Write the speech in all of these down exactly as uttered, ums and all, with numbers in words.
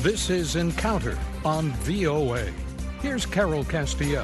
This is Encounter on V O A. Here's Carol Castiel.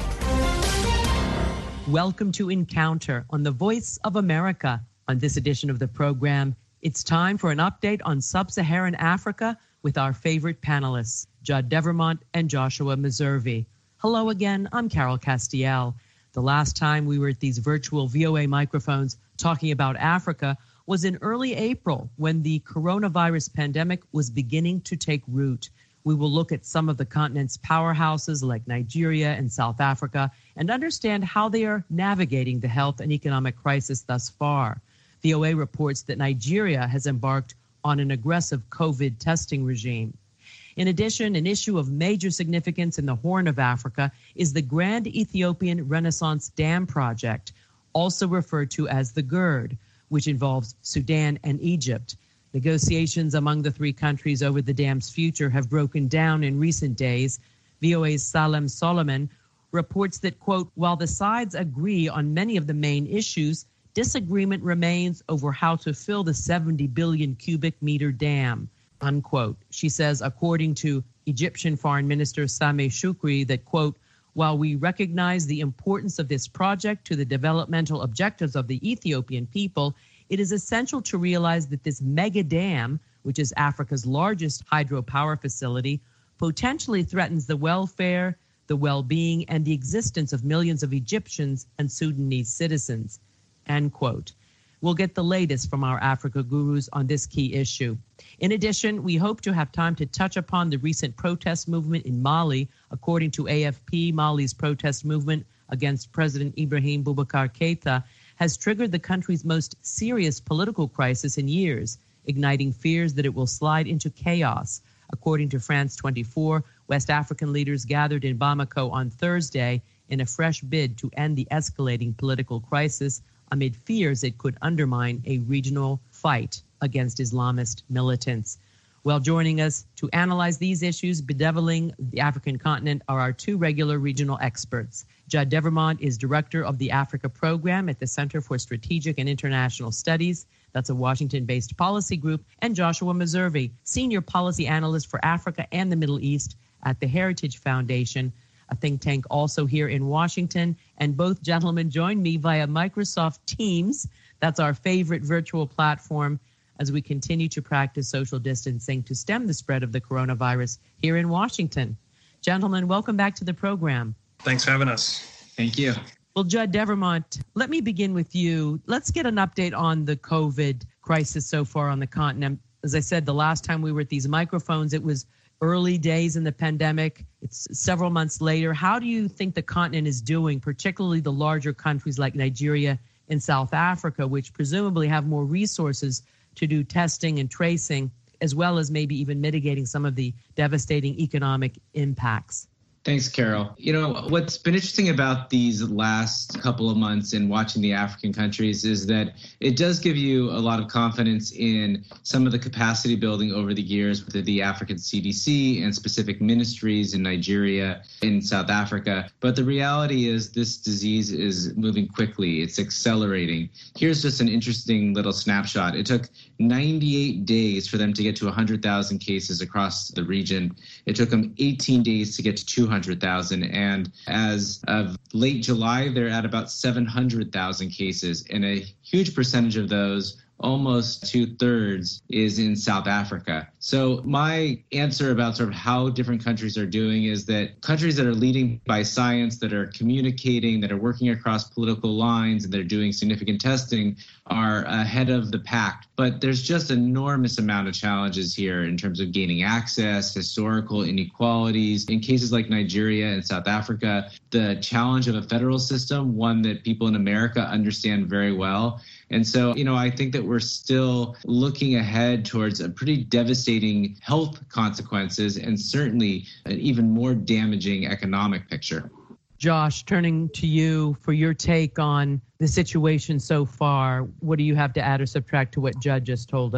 Welcome to Encounter on the Voice of America. On this edition of the program, it's time for an update on sub-Saharan Africa with our favorite panelists, Judd Devermont and Joshua Meservey. Hello again, I'm Carol Castiel. The last time we were at these virtual V O A microphones talking about Africa was in early April when the coronavirus pandemic was beginning to take root. We will look at some of the continent's powerhouses like Nigeria and South Africa and understand how they are navigating the health and economic crisis thus far. V O A reports that Nigeria has embarked on an aggressive COVID testing regime. In addition, an issue of major significance in the Horn of Africa is the Grand Ethiopian Renaissance Dam Project, also referred to as the GERD, which involves Sudan and Egypt. Negotiations among the three countries over the dam's future have broken down in recent days. V O A's Salem Solomon reports that, quote, while the sides agree on many of the main issues, disagreement remains over how to fill the seventy billion cubic meter dam, unquote. She says, according to Egyptian Foreign Minister Sameh Shoukry, that, quote, while we recognize the importance of this project to the developmental objectives of the Ethiopian people, it is essential to realize that this mega dam, which is Africa's largest hydropower facility, potentially threatens the welfare, the well-being, and the existence of millions of Egyptians and Sudanese citizens, end quote. We'll get the latest from our Africa gurus on this key issue. In addition, we hope to have time to touch upon the recent protest movement in Mali. According to A F P, Mali's protest movement against President Ibrahim Boubacar Keïta has triggered the country's most serious political crisis in years, igniting fears that it will slide into chaos. According to France twenty-four, West African leaders gathered in Bamako on Thursday in a fresh bid to end the escalating political crisis amid fears it could undermine a regional fight against Islamist militants. Well, joining us to analyze these issues bedeviling the African continent are our two regular regional experts. Judd Devermont is director of the Africa program at the Center for Strategic and International Studies. That's a Washington-based policy group. And Joshua Meservey, senior policy analyst for Africa and the Middle East at the Heritage Foundation, a think tank also here in Washington. And both gentlemen join me via Microsoft Teams. That's our favorite virtual platform as we continue to practice social distancing to stem the spread of the coronavirus here in Washington. Gentlemen, welcome back to the program. Thanks for having us. Thank you. Well, Judd Devermont, let me begin with you. Let's get an update on the COVID crisis so far on the continent. As I said, the last time we were at these microphones, it was early days in the pandemic. It's several months later. How do you think the continent is doing, particularly the larger countries like Nigeria and South Africa, which presumably have more resources to do testing and tracing, as well as maybe even mitigating some of the devastating economic impacts? Thanks, Carol. You know, what's been interesting about these last couple of months in watching the African countries is that it does give you a lot of confidence in some of the capacity building over the years with the African C D C and specific ministries in Nigeria, in South Africa. But the reality is this disease is moving quickly. It's accelerating. Here's just an interesting little snapshot. It took ninety-eight days for them to get to one hundred thousand cases across the region. It took them eighteen days to get to two hundred thousand. And as of late July, they're at about seven hundred thousand cases. And a huge percentage of those, almost two thirds, is in South Africa. So my answer about sort of how different countries are doing is that countries that are leading by science, that are communicating, that are working across political lines, and they're doing significant testing are ahead of the pack. But there's just an enormous amount of challenges here in terms of gaining access, historical inequalities. In cases like Nigeria and South Africa, the challenge of a federal system, one that people in America understand very well. And so, you know, I think that we're still looking ahead towards a pretty devastating health consequences and certainly an even more damaging economic picture. Josh, turning to you for your take on the situation so far, what do you have to add or subtract to what Judd just told us?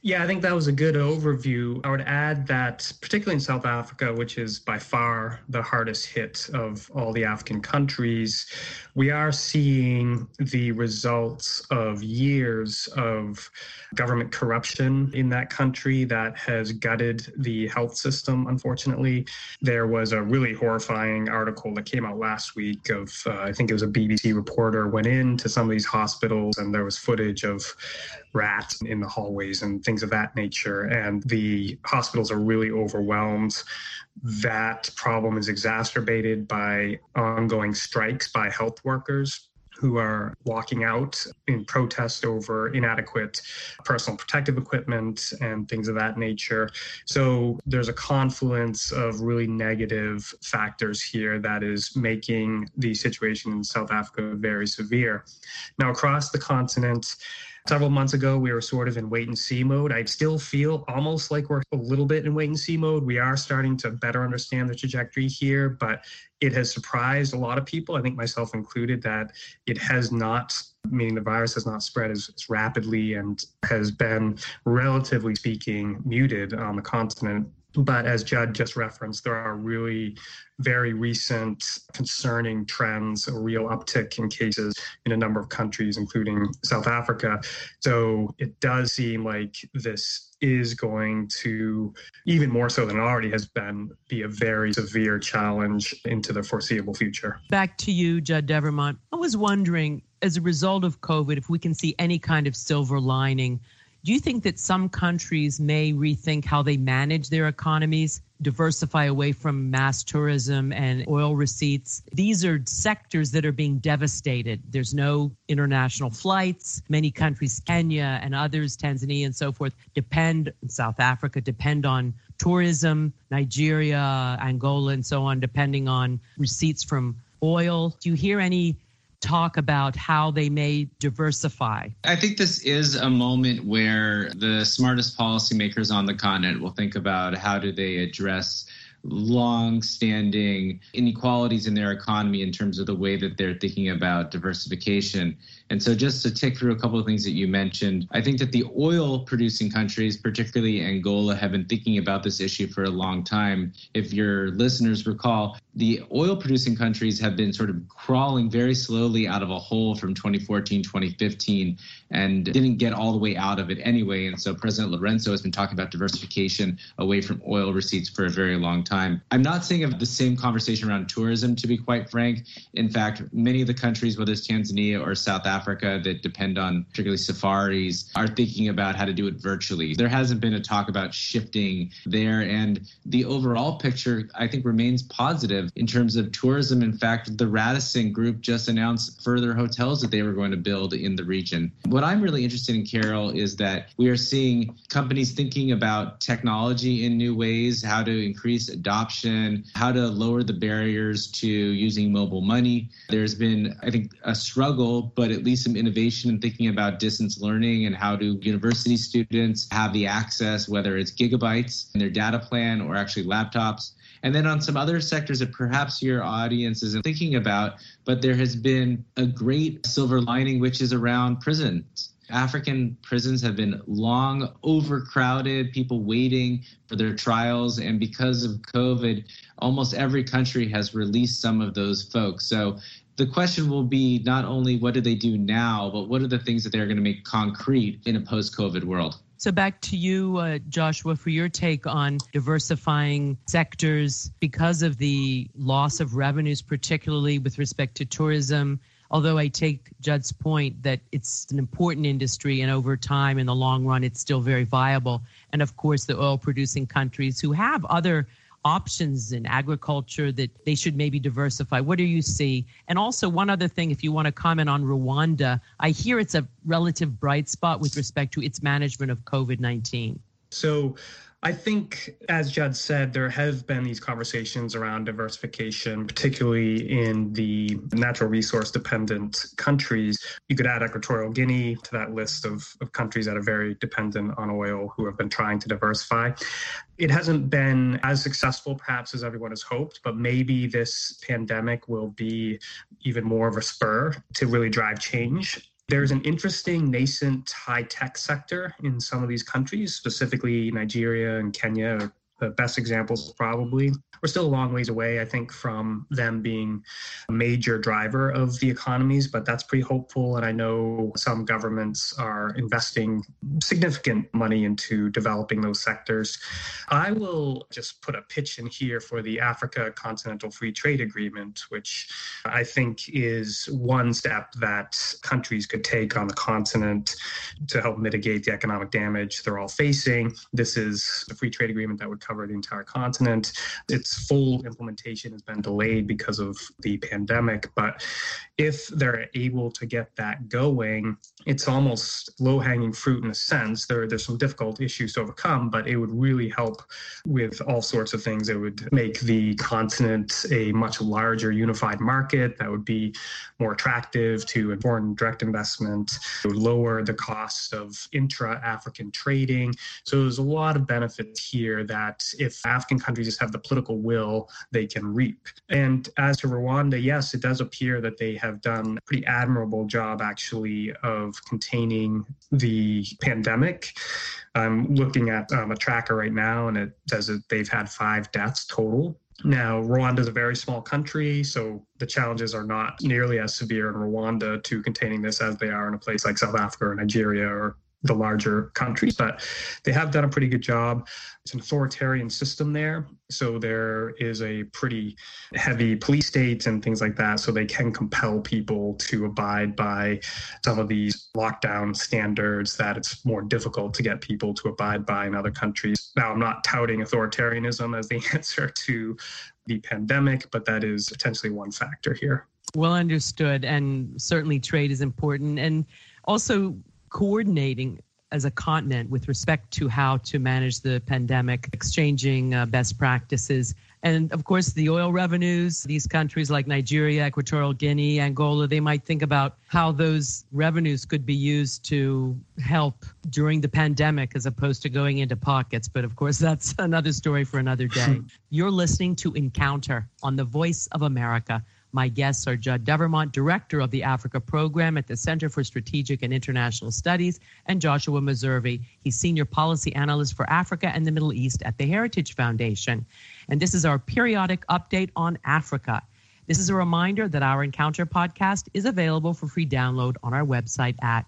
Yeah, I think that was a good overview. I would add that, particularly in South Africa, which is by far the hardest hit of all the African countries, we are seeing the results of years of government corruption in that country that has gutted the health system, unfortunately. There was a really horrifying article that came out last week of, uh, I think it was a B B C reporter went into some of these hospitals, and there was footage of rats in the hallways and things of that nature. And the hospitals are really overwhelmed. That problem is exacerbated by ongoing strikes by health workers who are walking out in protest over inadequate personal protective equipment and things of that nature. So there's a confluence of really negative factors here that is making the situation in South Africa very severe. Now, across the continent, several months ago, we were sort of in wait and see mode. I still feel almost like we're a little bit in wait and see mode. We are starting to better understand the trajectory here, but it has surprised a lot of people, I think myself included, that it has not, meaning the virus has not spread as, as rapidly and has been, relatively speaking, muted on the continent. But as Judd just referenced, there are really very recent concerning trends, a real uptick in cases in a number of countries, including South Africa. So it does seem like this is going to, even more so than it already has been, be a very severe challenge into the foreseeable future. Back to you, Judd Devermont. I was wondering, as a result of COVID, if we can see any kind of silver lining. Do you think that some countries may rethink how they manage their economies, diversify away from mass tourism and oil receipts? These are sectors that are being devastated. There's no international flights. Many countries, Kenya and others, Tanzania and so forth, depend, South Africa, depend on tourism. Nigeria, Angola, and so on, depending on receipts from oil. Do you hear any talk about how they may diversify? I think this is a moment where the smartest policymakers on the continent will think about how do they address long-standing inequalities in their economy in terms of the way that they're thinking about diversification. And so just to tick through a couple of things that you mentioned, I think that the oil-producing countries, particularly Angola, have been thinking about this issue for a long time. If your listeners recall, the oil-producing countries have been sort of crawling very slowly out of a hole from twenty fourteen, twenty fifteen, and didn't get all the way out of it anyway. And so President Lourenço has been talking about diversification away from oil receipts for a very long time. I'm not saying of the same conversation around tourism, to be quite frank. In fact, many of the countries, whether it's Tanzania or South Africa, that depend on particularly safaris, are thinking about how to do it virtually. There hasn't been a talk about shifting there. And the overall picture, I think, remains positive in terms of tourism. In fact, the Radisson Group just announced further hotels that they were going to build in the region. What I'm really interested in, Carol, is that we are seeing companies thinking about technology in new ways, how to increase adoption, how to lower the barriers to using mobile money. There's been, I think, a struggle, but at least some innovation in thinking about distance learning and how do university students have the access, whether it's gigabytes in their data plan or actually laptops. And then on some other sectors that perhaps your audience isn't thinking about, but there has been a great silver lining, which is around prisons. African prisons have been long overcrowded, people waiting for their trials. And because of COVID, almost every country has released some of those folks. So the question will be not only what do they do now, but what are the things that they're going to make concrete in a post-COVID world? So back to you, uh, Joshua, for your take on diversifying sectors because of the loss of revenues, particularly with respect to tourism. Although I take Judd's point that it's an important industry and over time, in the long run, it's still very viable. And of course, the oil-producing countries who have other options in agriculture that they should maybe diversify. What do you see? And also one other thing, if you want to comment on Rwanda, I hear it's a relative bright spot with respect to its management of COVID nineteen. So I think, as Judd said, there have been these conversations around diversification, particularly in the natural resource dependent countries. You could add Equatorial Guinea to that list of, of countries that are very dependent on oil who have been trying to diversify. It hasn't been as successful, perhaps, as everyone has hoped, but maybe this pandemic will be even more of a spur to really drive change. There's an interesting nascent high-tech sector in some of these countries, specifically Nigeria and Kenya are the best examples probably. We're still a long ways away, I think, from them being a major driver of the economies, but that's pretty hopeful. And I know some governments are investing significant money into developing those sectors. I will just put a pitch in here for the Africa Continental Free Trade Agreement, which I think is one step that countries could take on the continent to help mitigate the economic damage they're all facing. This is a free trade agreement that would cover the entire continent. Its full implementation has been delayed because of the pandemic, but if they're able to get that going, it's almost low-hanging fruit in a sense. There, there's some difficult issues to overcome, but it would really help with all sorts of things. It would make the continent a much larger unified market that would be more attractive to foreign direct investment. It would lower the cost of intra-African trading. So there's a lot of benefits here that if African countries just have the political will, they can reap. And as to Rwanda, yes, it does appear that they have done a pretty admirable job actually of containing the pandemic. I'm looking at um, a tracker right now, and it says that they've had five deaths total. Now, Rwanda is a very small country, so the challenges are not nearly as severe in Rwanda to containing this as they are in a place like South Africa or Nigeria or the larger countries, but they have done a pretty good job. It's an authoritarian system there, so there is a pretty heavy police state and things like that, so they can compel people to abide by some of these lockdown standards that it's more difficult to get people to abide by in other countries. Now, I'm not touting authoritarianism as the answer to the pandemic, but that is potentially one factor here. Well understood, and certainly trade is important, and also coordinating as a continent with respect to how to manage the pandemic, exchanging uh, best practices. And of course, the oil revenues, these countries like Nigeria, Equatorial Guinea, Angola, they might think about how those revenues could be used to help during the pandemic as opposed to going into pockets. But of course, that's another story for another day. You're listening to Encounter on the Voice of America. My guests are Judd Devermont, Director of the Africa Program at the Center for Strategic and International Studies, and Joshua Meservey. He's Senior Policy Analyst for Africa and the Middle East at the Heritage Foundation. And this is our periodic update on Africa. This is a reminder that our Encounter podcast is available for free download on our website at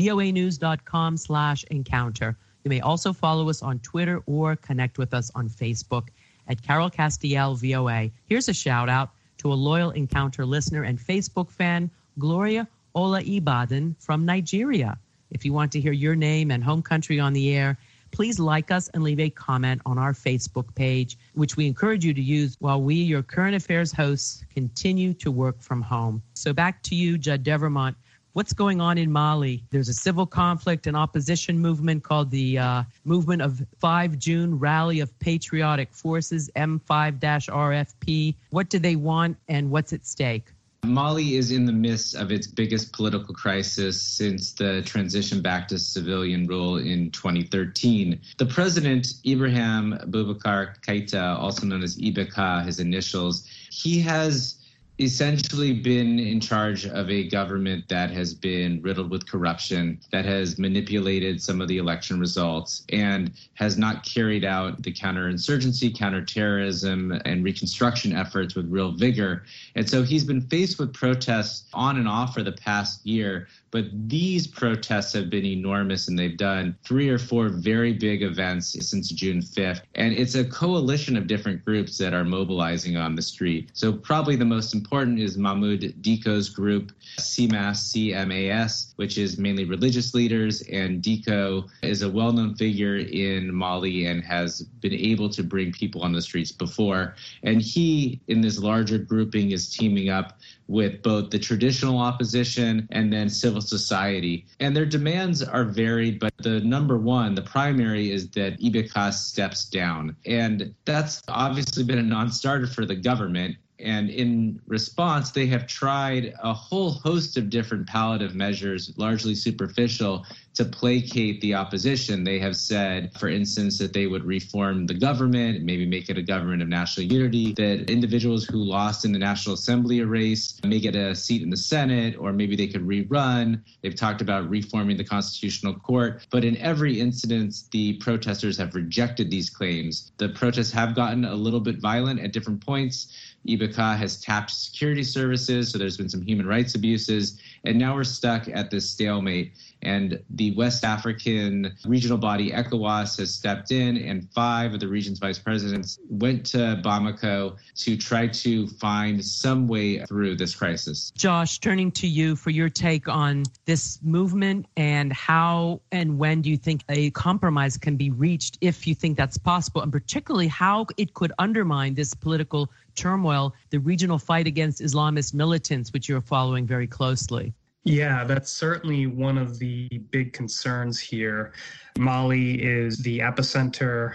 voanews.com slash encounter. You may also follow us on Twitter or connect with us on Facebook at Carol Castiel V O A. Here's a shout out to a loyal Encounter listener and Facebook fan, Gloria Ola-Ibadan from Nigeria. If you want to hear your name and home country on the air, please like us and leave a comment on our Facebook page, which we encourage you to use while we, your current affairs hosts, continue to work from home. So back to you, Judd Devermont. What's going on in Mali? There's a civil conflict and opposition movement called the uh, Movement of five June Rally of Patriotic Forces, M five R F P. What do they want and what's at stake? Mali is in the midst of its biggest political crisis since the transition back to civilian rule in twenty thirteen. The president, Ibrahim Boubacar Keita, also known as I B K, his initials, he has essentially been in charge of a government that has been riddled with corruption, that has manipulated some of the election results, and has not carried out the counterinsurgency, counterterrorism, and reconstruction efforts with real vigor. And so he's been faced with protests on and off for the past year, but these protests have been enormous, and they've done three or four very big events since June fifth. And it's a coalition of different groups that are mobilizing on the street. So probably the most important is Mahmoud Diko's group, C M A S, C M A S, which is mainly religious leaders. And Diko is a well-known figure in Mali and has been able to bring people on the streets before. And he, in this larger grouping, is teaming up with both the traditional opposition and then civil society. And their demands are varied, but the number one, the primary, is that I B K steps down. And that's obviously been a non-starter for the government. And in response, they have tried a whole host of different palliative measures, largely superficial, to placate the opposition. They have said, for instance, that they would reform the government, maybe make it a government of national unity, that individuals who lost in the National Assembly race may get a seat in the Senate, or maybe they could rerun. They've talked about reforming the Constitutional Court. But in every instance, the protesters have rejected these claims. The protests have gotten a little bit violent at different points. I B C A has tapped security services, so there's been some human rights abuses. And now we're stuck at this stalemate. And the West African regional body ECOWAS has stepped in, and five of the region's vice presidents went to Bamako to try to find some way through this crisis. Josh, turning to you for your take on this movement, and how and when do you think a compromise can be reached, if you think that's possible, and particularly how it could undermine this political turmoil, the regional fight against Islamist militants, which you're following very closely? Yeah, that's certainly one of the big concerns here. Mali is the epicenter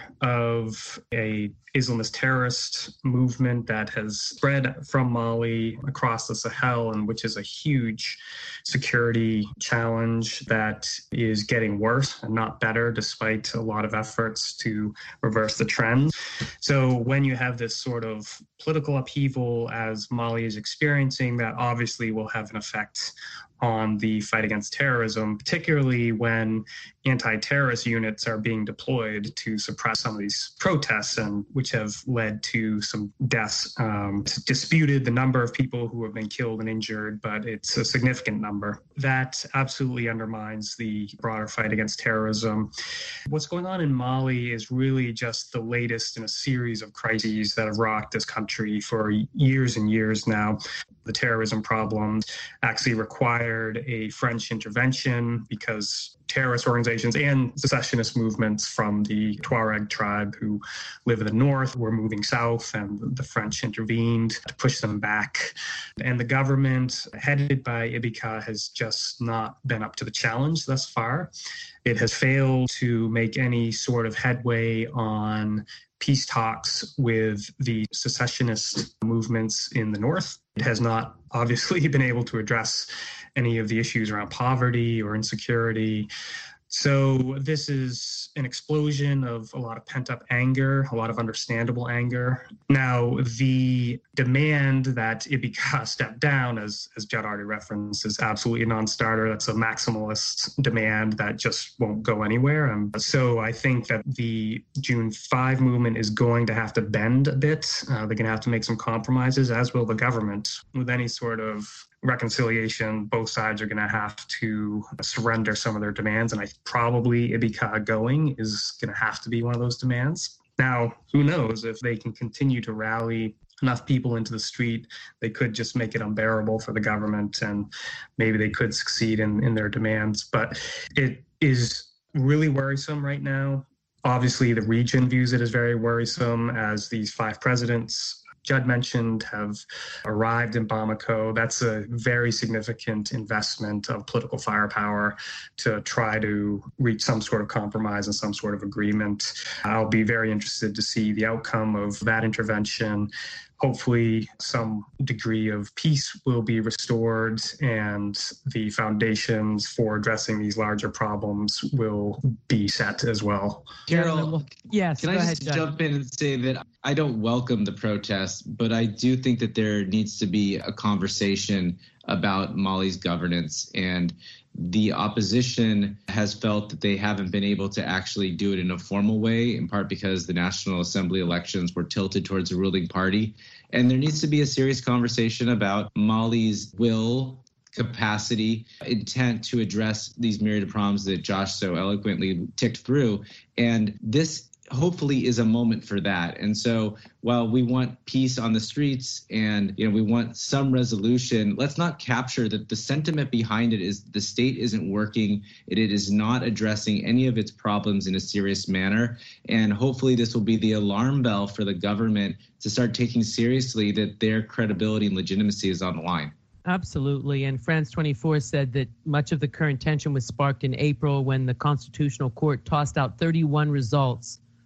of a Islamist terrorist movement that has spread from Mali across the Sahel, and which is a huge security challenge that is getting worse and not better, despite a lot of efforts to reverse the trend. So when you have this sort of political upheaval as Mali is experiencing, that obviously will have an effect on the fight against terrorism, particularly when anti-terrorist units are being deployed to suppress some of these protests, and which have led to some deaths. Um, it's disputed the number of people who have been killed and injured, but it's a significant number. That absolutely undermines the broader fight against terrorism. What's going on in Mali is really just the latest in a series of crises that have rocked this country for years and years now. The terrorism problem actually required a French intervention because terrorist organizations and secessionist movements from the Tuareg tribe who live in the north were moving south, and the French intervened to push them back. And the government, headed by I B C A, has just not been up to the challenge thus far. It has failed to make any sort of headway on peace talks with the secessionist movements in the north. It has not obviously been able to address any of the issues around poverty or insecurity. So this is an explosion of a lot of pent-up anger, a lot of understandable anger. Now, the demand that I B C A step down, as, as Judd already referenced, is absolutely a non-starter. That's a maximalist demand that just won't go anywhere. And so I think that the June fifth movement is going to have to bend a bit. Uh, they're going to have to make some compromises, as will the government. With any sort of reconciliation, both sides are going to have to surrender some of their demands, and I probably I B C A going is going to have to be one of those demands. Now, who knows if they can continue to rally enough people into the street, they could just make it unbearable for the government, and maybe they could succeed in, in their demands. But it is really worrisome right now. Obviously, the region views it as very worrisome, as these five presidents Judd mentioned have arrived in Bamako. That's a very significant investment of political firepower to try to reach some sort of compromise and some sort of agreement. I'll be very interested to see the outcome of that intervention. Hopefully some degree of peace will be restored, and the foundations for addressing these larger problems will be set as well. Carol, yes, can I ahead, just Judd. jump in and say that I don't welcome the protests, but I do think that there needs to be a conversation about Mali's governance, and the opposition has felt that they haven't been able to actually do it in a formal way, in part because the National Assembly elections were tilted towards the ruling party. And there needs to be a serious conversation about Mali's will, capacity, intent to address these myriad of problems that Josh so eloquently ticked through. And this hopefully is a moment for that. And so while we want peace on the streets and, you know, we want some resolution, let's not capture that the sentiment behind it is the state isn't working. It, it is not addressing any of its problems in a serious manner. And hopefully this will be the alarm bell for the government to start taking seriously that their credibility and legitimacy is on the line. Absolutely. And France twenty-four said that much of the current tension was sparked in April when the Constitutional Court tossed out thirty-one results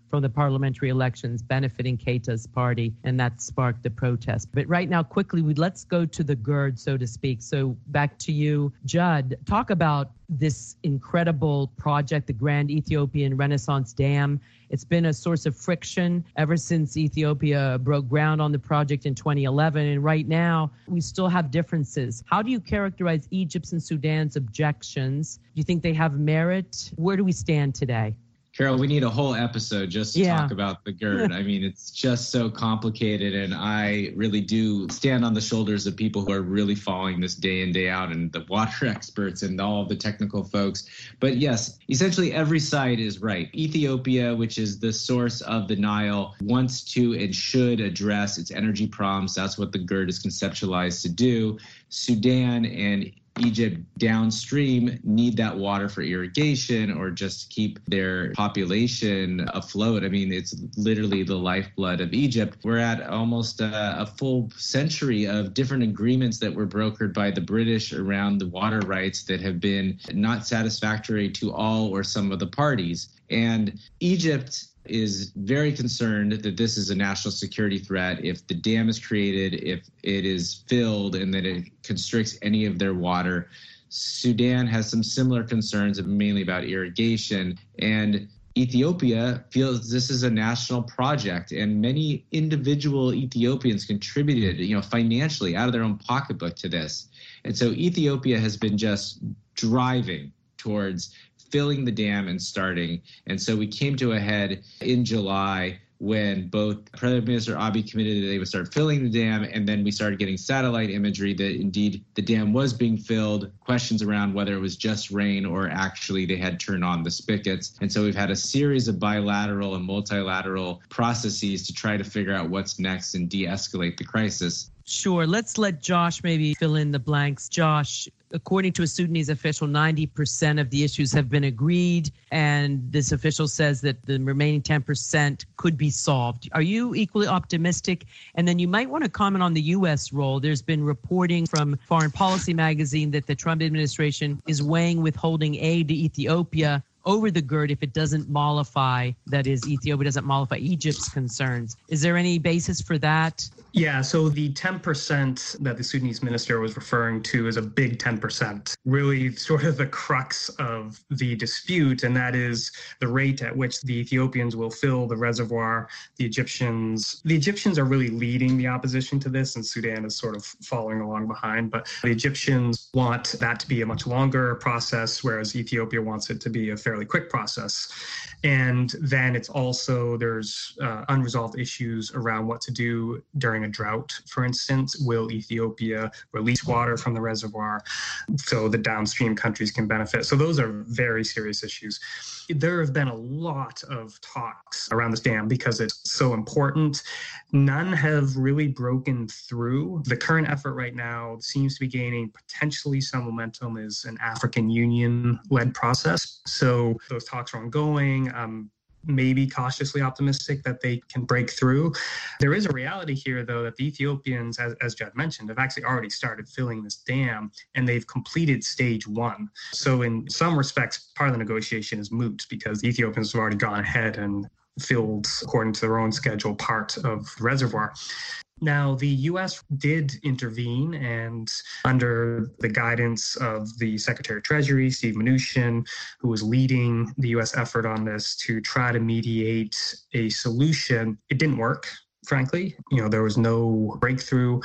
from the parliamentary elections benefiting Keita's party, and that sparked the protest. But right now, quickly, we let's go to the GERD, so to speak. So back to you, Judd. Talk about this incredible project, the Grand Ethiopian Renaissance Dam. It's been a source of friction ever since Ethiopia broke ground on the project in twenty eleven. And right now, we still have differences. How do you characterize Egypt's and Sudan's objections? Do you think they have merit? Where do we stand today? Carol, we need a whole episode just to yeah. talk about the GERD. I mean, it's just so complicated, and I really do stand on the shoulders of people who are really following this day in, day out, and the water experts and all of the technical folks. But yes, essentially every side is right. Ethiopia, which is the source of the Nile, wants to and should address its energy problems. That's what the GERD is conceptualized to do. Sudan and Egypt downstream need that water for irrigation or just to keep their population afloat. I mean, it's literally the lifeblood of Egypt. We're at almost a, a full century of different agreements that were brokered by the British around the water rights that have been not satisfactory to all or some of the parties. And Egypt is very concerned that this is a national security threat. If the dam is created, if it is filled, and that it constricts any of their water. Sudan has some similar concerns, mainly about irrigation. And Ethiopia feels this is a national project, and many individual Ethiopians contributed, you know, financially out of their own pocketbook to this. And so Ethiopia has been just driving towards filling the dam and starting. And so we came to a head in July when both Prime Minister Abiy committed that they would start filling the dam, and then we started getting satellite imagery that indeed the dam was being filled, questions around whether it was just rain or actually they had turned on the spigots. And so we've had a series of bilateral and multilateral processes to try to figure out what's next and de-escalate the crisis. Sure. Let's let Josh maybe fill in the blanks. Josh, according to a Sudanese official, ninety percent of the issues have been agreed, and this official says that the remaining ten percent could be solved. Are you equally optimistic? And then you might want to comment on the U S role. There's been reporting from Foreign Policy magazine that the Trump administration is weighing withholding aid to Ethiopia over the GERD if it doesn't mollify, that is, Ethiopia doesn't mollify Egypt's concerns. Is there any basis for that? Yeah, so the ten percent that the Sudanese minister was referring to is a big ten percent, really sort of the crux of the dispute, and that is the rate at which the Ethiopians will fill the reservoir. The Egyptians, the Egyptians are really leading the opposition to this, and Sudan is sort of following along behind, but the Egyptians want that to be a much longer process, whereas Ethiopia wants it to be a fairly quick process. And then it's also, there's uh, unresolved issues around what to do during a drought, for instance. Will Ethiopia release water from the reservoir so the downstream countries can benefit? So those are very serious issues. There have been a lot of talks around this dam because it's so important. None have really broken through. The current effort right now seems to be gaining potentially some momentum is an African Union-led process. So those talks are ongoing. Um, maybe cautiously optimistic that they can break through. There is a reality here, though, that the Ethiopians, as, as Judd mentioned, have actually already started filling this dam, and they've completed stage one. So in some respects, part of the negotiation is moot because the Ethiopians have already gone ahead and filled, according to their own schedule, part of the reservoir. Now, the U S did intervene, and under the guidance of the Secretary of Treasury, Steve Mnuchin, who was leading the U S effort on this to try to mediate a solution, it didn't work, frankly. You know, there was no breakthrough.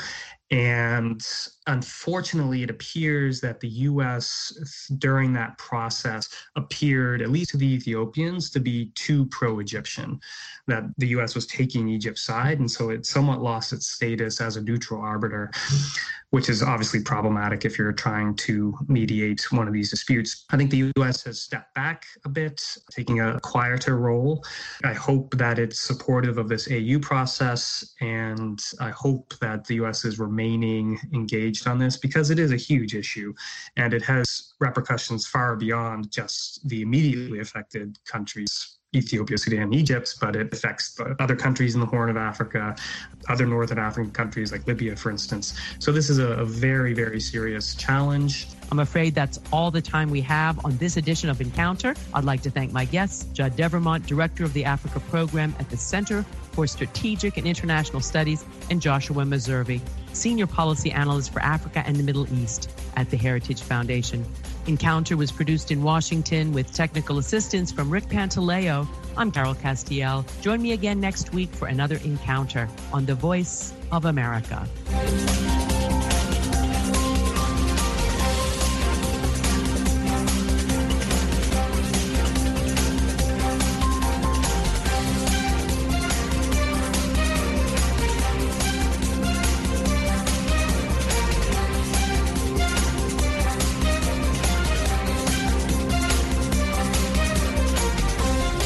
And unfortunately, it appears that the U S during that process appeared, at least to the Ethiopians, to be too pro-Egyptian, that the U S was taking Egypt's side. And so it somewhat lost its status as a neutral arbiter, which is obviously problematic if you're trying to mediate one of these disputes. I think the U S has stepped back a bit, taking a quieter role. I hope that it's supportive of this A U process, and I hope that the U S is remaining engaged on this because it is a huge issue, and it has repercussions far beyond just the immediately affected countries. Ethiopia, Sudan, and Egypt, but it affects the other countries in the Horn of Africa, other northern African countries like Libya, for instance. So this is a, a very, very serious challenge. I'm afraid that's all the time we have on this edition of Encounter. I'd like to thank my guests, Judd Devermont, Director of the Africa Program at the Center for Strategic and International Studies, and Joshua Meservey, Senior Policy Analyst for Africa and the Middle East at the Heritage Foundation. Encounter was produced in Washington with technical assistance from Rick Pantaleo. I'm Carol Castiel. Join me again next week for another Encounter on The Voice of America.